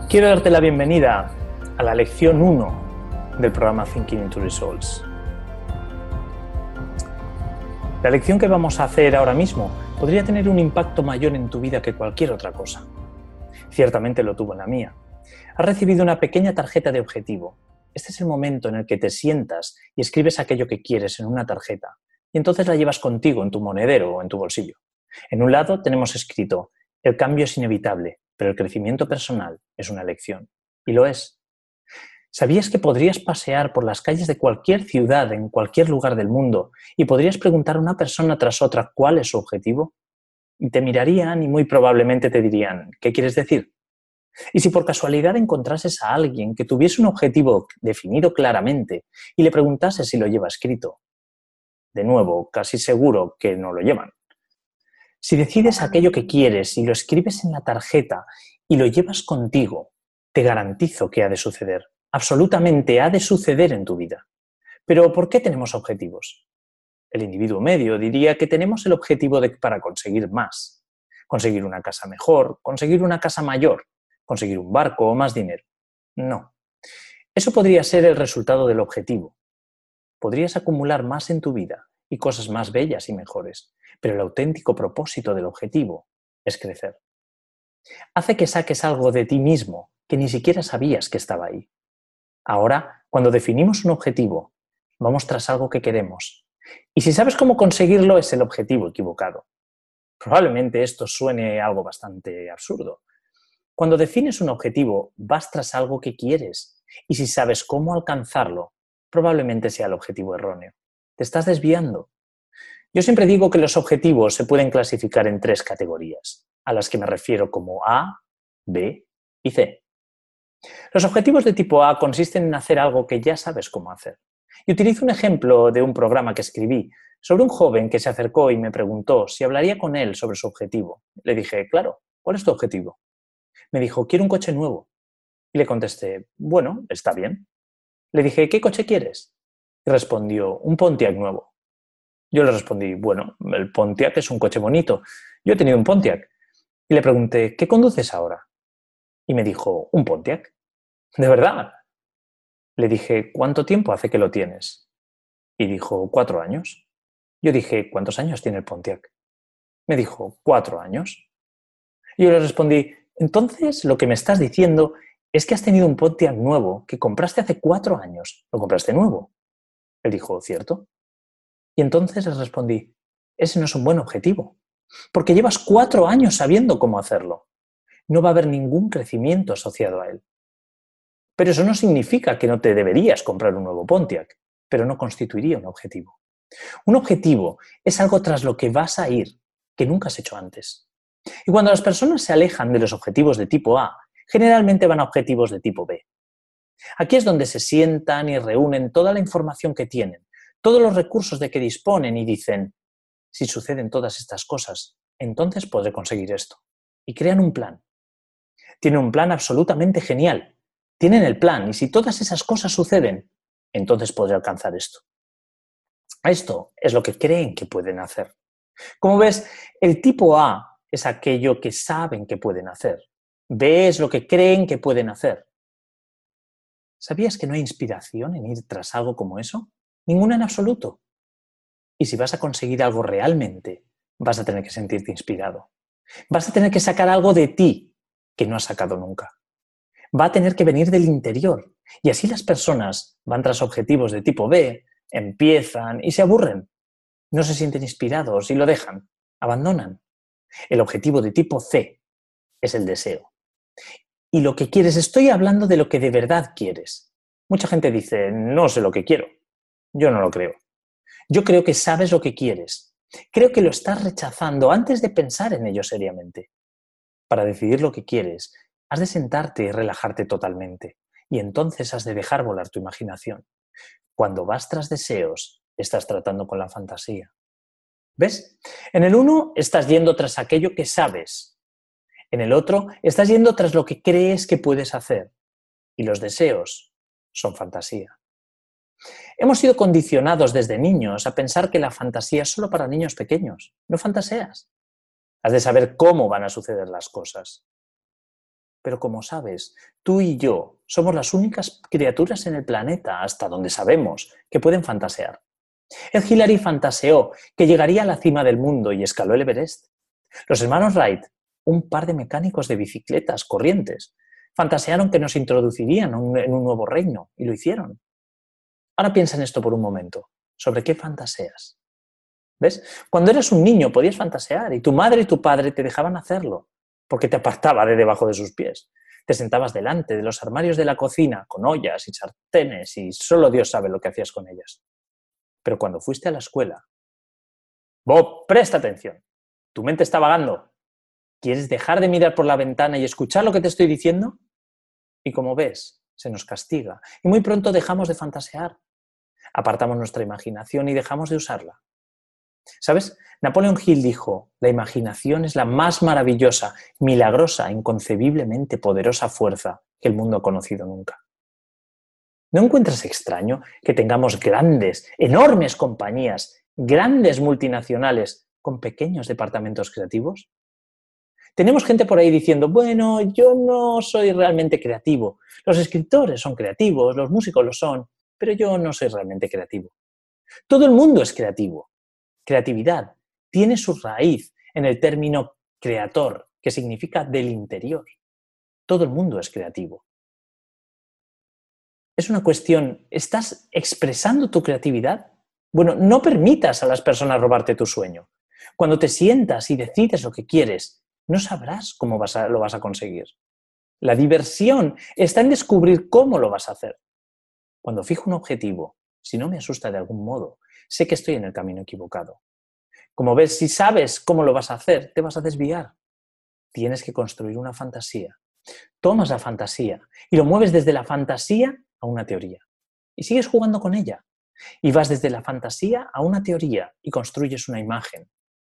Quiero darte la bienvenida a la lección 1 del programa Thinking into Results. La lección que vamos a hacer ahora mismo podría tener un impacto mayor en tu vida que cualquier otra cosa. Ciertamente lo tuvo en la mía. Has recibido una pequeña tarjeta de objetivo. Este es el momento en el que te sientas y escribes aquello que quieres en una tarjeta y entonces la llevas contigo en tu monedero o en tu bolsillo. En un lado tenemos escrito: el cambio es inevitable, pero el crecimiento personal es una elección. Y lo es. ¿Sabías que podrías pasear por las calles de cualquier ciudad en cualquier lugar del mundo y podrías preguntar a una persona tras otra cuál es su objetivo? Y te mirarían y muy probablemente te dirían: ¿qué quieres decir? Y si por casualidad encontrases a alguien que tuviese un objetivo definido claramente y le preguntases si lo lleva escrito, de nuevo, casi seguro que no lo llevan. Si decides aquello que quieres y lo escribes en la tarjeta y lo llevas contigo, te garantizo que ha de suceder. Absolutamente ha de suceder en tu vida. Pero ¿por qué tenemos objetivos? El individuo medio diría que tenemos el objetivo para conseguir más. Conseguir una casa mejor, conseguir una casa mayor, conseguir un barco o más dinero. No. Eso podría ser el resultado del objetivo. Podrías acumular más en tu vida y cosas más bellas y mejores, pero el auténtico propósito del objetivo es crecer. Hace que saques algo de ti mismo que ni siquiera sabías que estaba ahí. Ahora, cuando definimos un objetivo, vamos tras algo que queremos. Y si sabes cómo conseguirlo, es el objetivo equivocado. Probablemente esto suene algo bastante absurdo. Cuando defines un objetivo, vas tras algo que quieres. Y si sabes cómo alcanzarlo, probablemente sea el objetivo erróneo. Te estás desviando. Yo siempre digo que los objetivos se pueden clasificar en 3 categorías, a las que me refiero como A, B y C. Los objetivos de tipo A consisten en hacer algo que ya sabes cómo hacer. Y utilizo un ejemplo de un programa que escribí sobre un joven que se acercó y me preguntó si hablaría con él sobre su objetivo. Le dije: claro, ¿cuál es tu objetivo? Me dijo: quiero un coche nuevo. Y le contesté: bueno, está bien. Le dije: ¿qué coche quieres? Y respondió: un Pontiac nuevo. Yo le respondí: bueno, el Pontiac es un coche bonito. Yo he tenido un Pontiac. Y le pregunté: ¿qué conduces ahora? Y me dijo: un Pontiac. ¿De verdad? Le dije: ¿cuánto tiempo hace que lo tienes? Y dijo: 4 años. Yo dije: ¿cuántos años tiene el Pontiac? Me dijo: 4 años. Y yo le respondí: entonces lo que me estás diciendo es que has tenido un Pontiac nuevo que compraste hace 4 años. Lo compraste nuevo. Él dijo: ¿cierto? Y entonces le respondí: ese no es un buen objetivo, porque llevas 4 años sabiendo cómo hacerlo. No va a haber ningún crecimiento asociado a él. Pero eso no significa que no te deberías comprar un nuevo Pontiac, pero no constituiría un objetivo. Un objetivo es algo tras lo que vas a ir, que nunca has hecho antes. Y cuando las personas se alejan de los objetivos de tipo A, generalmente van a objetivos de tipo B. Aquí es donde se sientan y reúnen toda la información que tienen, todos los recursos de que disponen y dicen: si suceden todas estas cosas, entonces podré conseguir esto. Y crean un plan. Tienen un plan absolutamente genial. Tienen el plan y si todas esas cosas suceden, entonces podré alcanzar esto. Esto es lo que creen que pueden hacer. Como ves, el tipo A es aquello que saben que pueden hacer. B es lo que creen que pueden hacer. ¿Sabías que no hay inspiración en ir tras algo como eso? Ninguna en absoluto. Y si vas a conseguir algo realmente, vas a tener que sentirte inspirado. Vas a tener que sacar algo de ti que no has sacado nunca. Va a tener que venir del interior. Y así las personas van tras objetivos de tipo B, empiezan y se aburren. No se sienten inspirados y lo dejan, abandonan. El objetivo de tipo C es el deseo. Y lo que quieres, estoy hablando de lo que de verdad quieres. Mucha gente dice: no sé lo que quiero. Yo no lo creo. Yo creo que sabes lo que quieres. Creo que lo estás rechazando antes de pensar en ello seriamente. Para decidir lo que quieres, has de sentarte y relajarte totalmente. Y entonces has de dejar volar tu imaginación. Cuando vas tras deseos, estás tratando con la fantasía. ¿Ves? En el uno estás yendo tras aquello que sabes. En el otro estás yendo tras lo que crees que puedes hacer. Y los deseos son fantasía. Hemos sido condicionados desde niños a pensar que la fantasía es solo para niños pequeños. No fantaseas. Has de saber cómo van a suceder las cosas. Pero como sabes, tú y yo somos las únicas criaturas en el planeta, hasta donde sabemos, que pueden fantasear. Ed Hillary fantaseó que llegaría a la cima del mundo y escaló el Everest. Los hermanos Wright, un par de mecánicos de bicicletas corrientes, fantasearon que nos introducirían en un nuevo reino y lo hicieron. Ahora piensa en esto por un momento. ¿Sobre qué fantaseas? ¿Ves? Cuando eras un niño podías fantasear y tu madre y tu padre te dejaban hacerlo porque te apartaba de debajo de sus pies. Te sentabas delante de los armarios de la cocina con ollas y sartenes y solo Dios sabe lo que hacías con ellas. Pero cuando fuiste a la escuela... Bob, presta atención. Tu mente está vagando. ¿Quieres dejar de mirar por la ventana y escuchar lo que te estoy diciendo? Y como ves, se nos castiga y muy pronto dejamos de fantasear. Apartamos nuestra imaginación y dejamos de usarla. ¿Sabes? Napoleon Hill dijo, la imaginación es la más maravillosa, milagrosa, inconcebiblemente poderosa fuerza que el mundo ha conocido nunca. ¿No encuentras extraño que tengamos grandes, enormes compañías, grandes multinacionales con pequeños departamentos creativos? Tenemos gente por ahí diciendo, bueno, yo no soy realmente creativo. Los escritores son creativos, los músicos lo son, pero yo no soy realmente creativo. Todo el mundo es creativo. Creatividad tiene su raíz en el término creator, que significa del interior. Todo el mundo es creativo. Es una cuestión, ¿estás expresando tu creatividad? Bueno, no permitas a las personas robarte tu sueño. Cuando te sientas y decides lo que quieres, no sabrás cómo lo vas a conseguir. La diversión está en descubrir cómo lo vas a hacer. Cuando fijo un objetivo, si no me asusta de algún modo, sé que estoy en el camino equivocado. Como ves, si sabes cómo lo vas a hacer, te vas a desviar. Tienes que construir una fantasía. Tomas la fantasía y lo mueves desde la fantasía a una teoría. Y sigues jugando con ella. Y vas desde la fantasía a una teoría y construyes una imagen.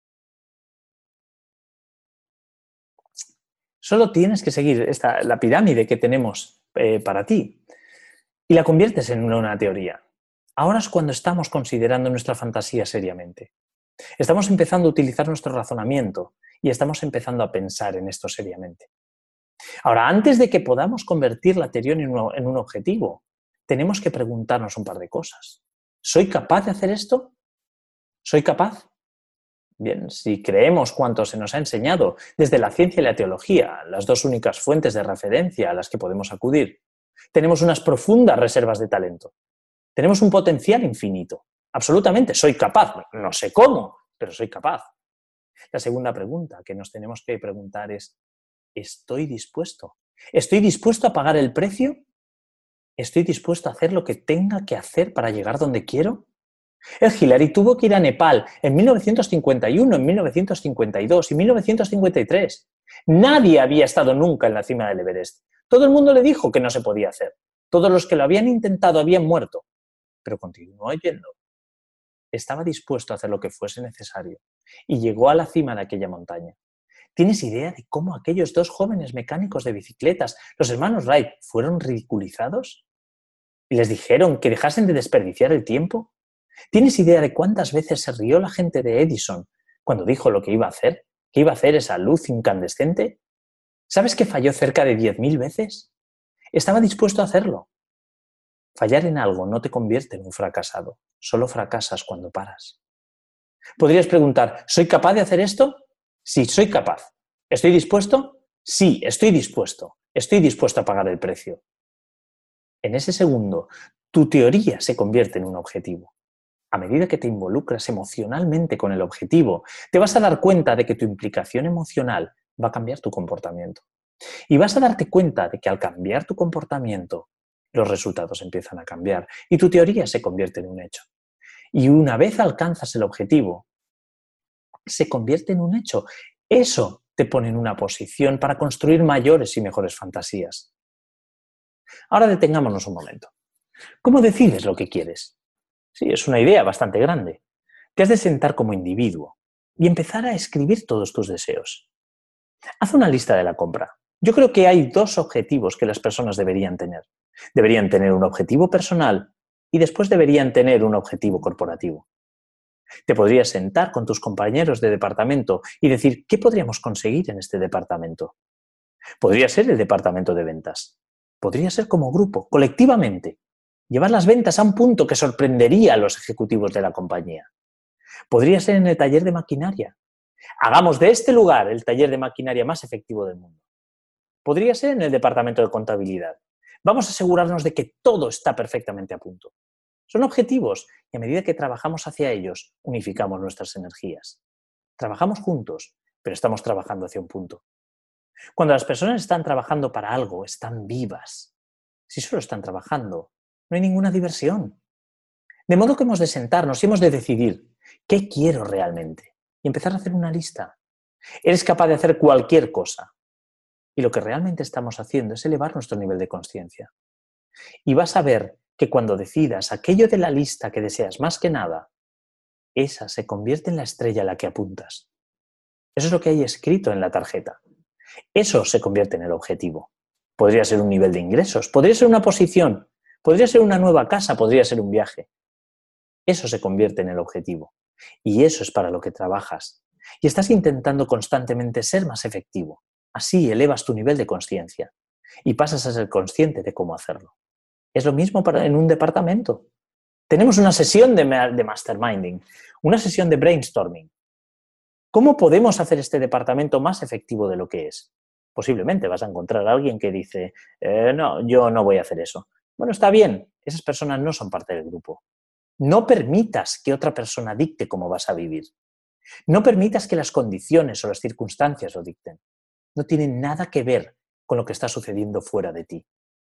Solo tienes que seguir la pirámide que tenemos para ti y la conviertes en una teoría. Ahora es cuando estamos considerando nuestra fantasía seriamente. Estamos empezando a utilizar nuestro razonamiento y estamos empezando a pensar en esto seriamente. Ahora, antes de que podamos convertir la teoría en un objetivo, tenemos que preguntarnos un par de cosas. ¿Soy capaz de hacer esto? ¿Soy capaz? Bien, si creemos cuanto se nos ha enseñado desde la ciencia y la teología, las dos únicas fuentes de referencia a las que podemos acudir, tenemos unas profundas reservas de talento. Tenemos un potencial infinito. Absolutamente, soy capaz. No sé cómo, pero soy capaz. La segunda pregunta que nos tenemos que preguntar es, ¿estoy dispuesto? ¿Estoy dispuesto a pagar el precio? ¿Estoy dispuesto a hacer lo que tenga que hacer para llegar donde quiero? Ed Hillary tuvo que ir a Nepal en 1951, en 1952 y 1953. Nadie había estado nunca en la cima del Everest. Todo el mundo le dijo que no se podía hacer. Todos los que lo habían intentado habían muerto. Pero continuó yendo. Estaba dispuesto a hacer lo que fuese necesario y llegó a la cima de aquella montaña. ¿Tienes idea de cómo aquellos dos jóvenes mecánicos de bicicletas, los hermanos Wright, fueron ridiculizados? ¿Y les dijeron que dejasen de desperdiciar el tiempo? ¿Tienes idea de cuántas veces se rió la gente de Edison cuando dijo lo que iba a hacer? ¿Que iba a hacer esa luz incandescente? ¿Sabes que falló cerca de 10.000 veces? Estaba dispuesto a hacerlo. Fallar en algo no te convierte en un fracasado. Solo fracasas cuando paras. Podrías preguntar, ¿soy capaz de hacer esto? Sí, soy capaz. ¿Estoy dispuesto? Sí, estoy dispuesto. Estoy dispuesto a pagar el precio. En ese segundo, tu teoría se convierte en un objetivo. A medida que te involucras emocionalmente con el objetivo, te vas a dar cuenta de que tu implicación emocional va a cambiar tu comportamiento. Y vas a darte cuenta de que al cambiar tu comportamiento, los resultados empiezan a cambiar y tu teoría se convierte en un hecho. Y una vez alcanzas el objetivo, se convierte en un hecho. Eso te pone en una posición para construir mayores y mejores fantasías. Ahora detengámonos un momento. ¿Cómo decides lo que quieres? Sí, es una idea bastante grande. Te has de sentar como individuo y empezar a escribir todos tus deseos. Haz una lista de la compra. Yo creo que hay dos objetivos que las personas deberían tener. Deberían tener un objetivo personal y después deberían tener un objetivo corporativo. Te podrías sentar con tus compañeros de departamento y decir, ¿qué podríamos conseguir en este departamento? Podría ser el departamento de ventas. Podría ser como grupo, colectivamente. Llevar las ventas a un punto que sorprendería a los ejecutivos de la compañía. Podría ser en el taller de maquinaria. Hagamos de este lugar el taller de maquinaria más efectivo del mundo. Podría ser en el departamento de contabilidad. Vamos a asegurarnos de que todo está perfectamente a punto. Son objetivos y a medida que trabajamos hacia ellos, unificamos nuestras energías. Trabajamos juntos, pero estamos trabajando hacia un punto. Cuando las personas están trabajando para algo, están vivas. Si solo están trabajando, no hay ninguna diversión. De modo que hemos de sentarnos y hemos de decidir qué quiero realmente y empezar a hacer una lista. Eres capaz de hacer cualquier cosa y lo que realmente estamos haciendo es elevar nuestro nivel de consciencia. Y vas a ver que cuando decidas aquello de la lista que deseas más que nada, esa se convierte en la estrella a la que apuntas. Eso es lo que hay escrito en la tarjeta. Eso se convierte en el objetivo. Podría ser un nivel de ingresos, podría ser una posición, podría ser una nueva casa, podría ser un viaje. Eso se convierte en el objetivo. Y eso es para lo que trabajas. Y estás intentando constantemente ser más efectivo. Así elevas tu nivel de consciencia y pasas a ser consciente de cómo hacerlo. Es lo mismo en un departamento. Tenemos una sesión de masterminding, una sesión de brainstorming. ¿Cómo podemos hacer este departamento más efectivo de lo que es? Posiblemente vas a encontrar a alguien que dice, no, yo no voy a hacer eso. Bueno, está bien, esas personas no son parte del grupo. No permitas que otra persona dicte cómo vas a vivir. No permitas que las condiciones o las circunstancias lo dicten. No tienen nada que ver con lo que está sucediendo fuera de ti.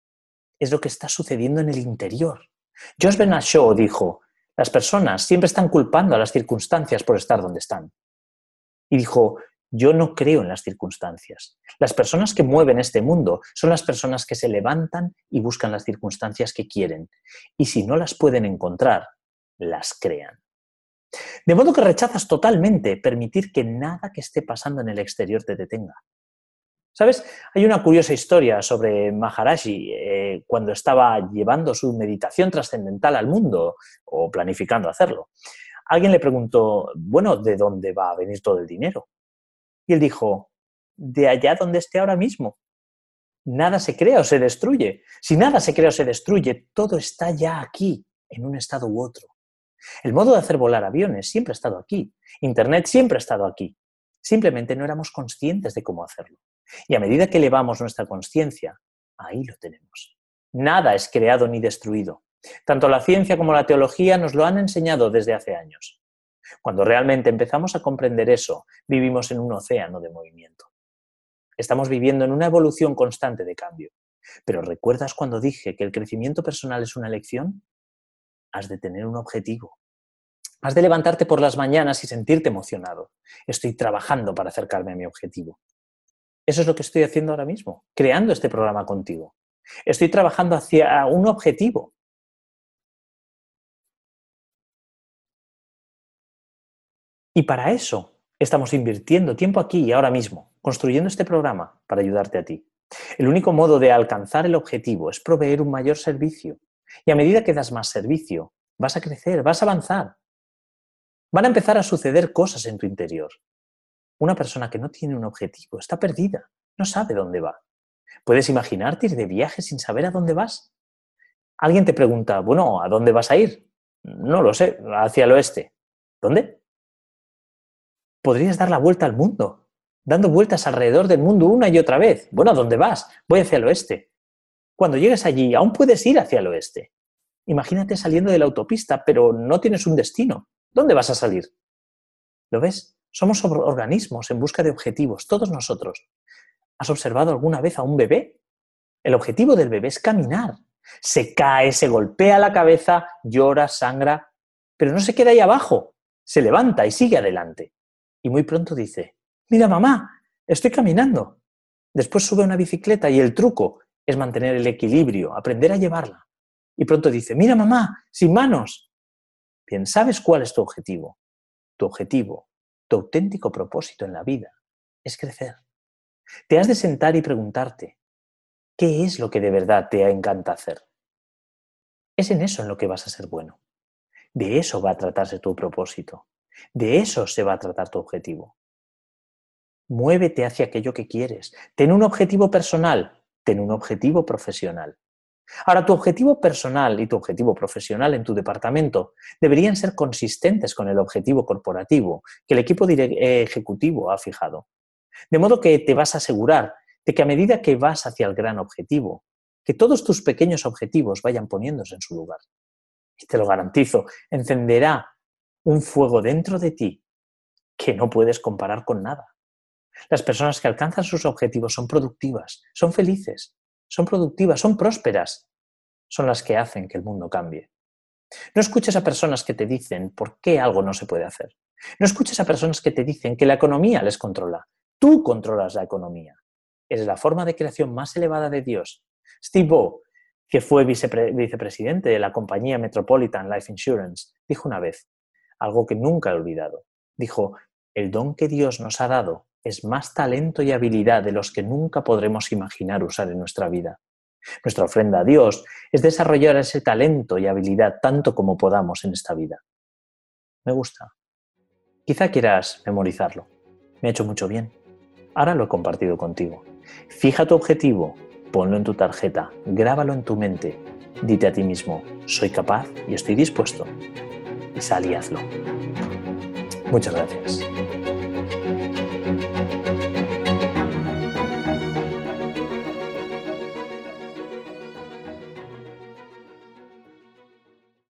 Es lo que está sucediendo en el interior. Josh Bernard Shaw dijo, las personas siempre están culpando a las circunstancias por estar donde están. Y dijo, yo no creo en las circunstancias. Las personas que mueven este mundo son las personas que se levantan y buscan las circunstancias que quieren. Y si no las pueden encontrar, las crean. De modo que rechazas totalmente permitir que nada que esté pasando en el exterior te detenga. ¿Sabes? Hay una curiosa historia sobre Maharaji cuando estaba llevando su meditación trascendental al mundo o planificando hacerlo. Alguien le preguntó, bueno, ¿de dónde va a venir todo el dinero? Y él dijo, de allá donde esté ahora mismo. Nada se crea o se destruye. Si nada se crea o se destruye, todo está ya aquí, en un estado u otro. El modo de hacer volar aviones siempre ha estado aquí. Internet siempre ha estado aquí. Simplemente no éramos conscientes de cómo hacerlo. Y a medida que elevamos nuestra consciencia, ahí lo tenemos. Nada es creado ni destruido. Tanto la ciencia como la teología nos lo han enseñado desde hace años. Cuando realmente empezamos a comprender eso, vivimos en un océano de movimiento. Estamos viviendo en una evolución constante de cambio. Pero ¿recuerdas cuando dije que el crecimiento personal es una elección? Has de tener un objetivo. Has de levantarte por las mañanas y sentirte emocionado. Estoy trabajando para acercarme a mi objetivo. Eso es lo que estoy haciendo ahora mismo, creando este programa contigo. Estoy trabajando hacia un objetivo. Y para eso estamos invirtiendo tiempo aquí y ahora mismo, construyendo este programa para ayudarte a ti. El único modo de alcanzar el objetivo es proveer un mayor servicio. Y a medida que das más servicio, vas a crecer, vas a avanzar. Van a empezar a suceder cosas en tu interior. Una persona que no tiene un objetivo está perdida, no sabe dónde va. ¿Puedes imaginarte ir de viaje sin saber a dónde vas? Alguien te pregunta, bueno, ¿a dónde vas a ir? No lo sé, hacia el oeste. ¿Dónde? Podrías dar la vuelta al mundo, dando vueltas alrededor del mundo una y otra vez. Bueno, ¿a dónde vas? Voy hacia el oeste. Cuando llegues allí, aún puedes ir hacia el oeste. Imagínate saliendo de la autopista, pero no tienes un destino. ¿Dónde vas a salir? ¿Lo ves? Somos organismos en busca de objetivos, todos nosotros. ¿Has observado alguna vez a un bebé? El objetivo del bebé es caminar. Se cae, se golpea la cabeza, llora, sangra, pero no se queda ahí abajo. Se levanta y sigue adelante. Y muy pronto dice, mira mamá, estoy caminando. Después sube a una bicicleta y el truco es mantener el equilibrio, aprender a llevarla. Y pronto dice, mira mamá, sin manos. Bien, ¿sabes cuál es tu objetivo? Tu objetivo, tu auténtico propósito en la vida es crecer. Te has de sentar y preguntarte, ¿qué es lo que de verdad te encanta hacer? Es en eso en lo que vas a ser bueno. De eso va a tratarse tu propósito. De eso se va a tratar tu objetivo. Muévete hacia aquello que quieres. Ten un objetivo personal, ten un objetivo profesional. Ahora, tu objetivo personal y tu objetivo profesional en tu departamento deberían ser consistentes con el objetivo corporativo que el equipo ejecutivo ha fijado. De modo que te vas a asegurar de que a medida que vas hacia el gran objetivo, que todos tus pequeños objetivos vayan poniéndose en su lugar. Y te lo garantizo, encenderá un fuego dentro de ti que no puedes comparar con nada. Las personas que alcanzan sus objetivos son productivas, son felices, son productivas, son prósperas. Son las que hacen que el mundo cambie. No escuches a personas que te dicen por qué algo no se puede hacer. No escuches a personas que te dicen que la economía les controla. Tú controlas la economía. Es la forma de creación más elevada de Dios. Steve Bowe, que fue vicepresidente de la compañía Metropolitan Life Insurance, dijo una vez, algo que nunca he olvidado. Dijo, el don que Dios nos ha dado es más talento y habilidad de los que nunca podremos imaginar usar en nuestra vida. Nuestra ofrenda a Dios es desarrollar ese talento y habilidad tanto como podamos en esta vida. Me gusta. Quizá quieras memorizarlo. Me ha hecho mucho bien. Ahora lo he compartido contigo. Fija tu objetivo, ponlo en tu tarjeta, grábalo en tu mente. Dite a ti mismo, soy capaz y estoy dispuesto. Y sal y hazlo. Muchas gracias.